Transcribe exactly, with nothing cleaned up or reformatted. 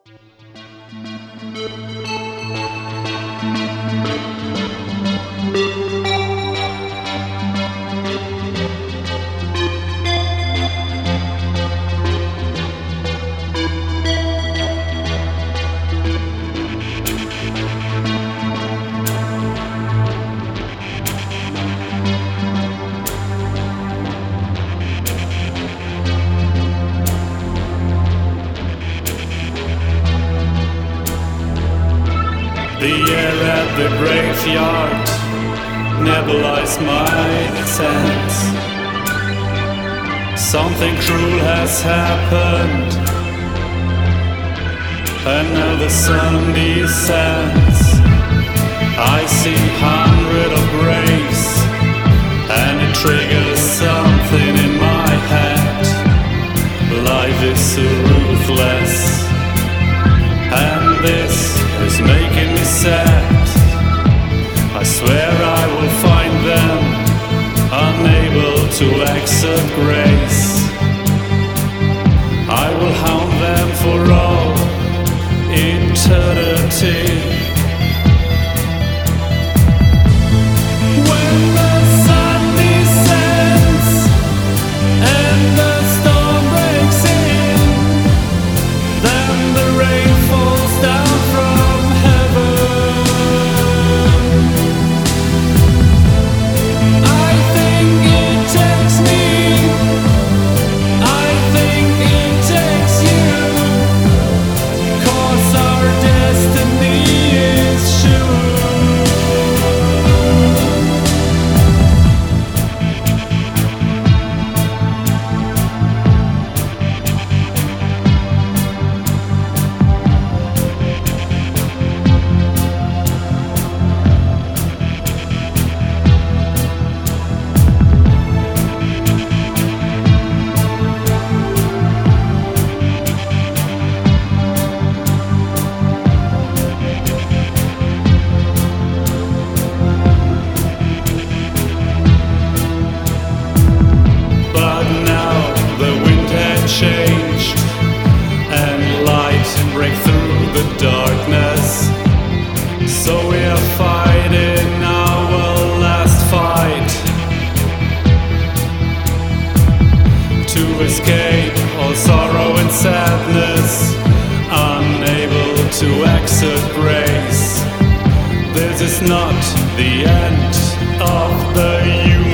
The air at the graveyard nebulized my sense. Something cruel has happened, and now the sun descends. I see hundred of graves, and it triggers something in my head. Life is so ruthless, and this is making me sad. I swear I will find them unable to accept grace. I will hound them for all eternity. When the sun descends and the storm breaks in, then the rain falls down from heaven. I think it takes me, I think it takes you, 'cause our destiny is sure. Changed and light break through the darkness, so we are fighting our last fight to escape all sorrow and sadness, unable to accept grace. This is not the end of the universe.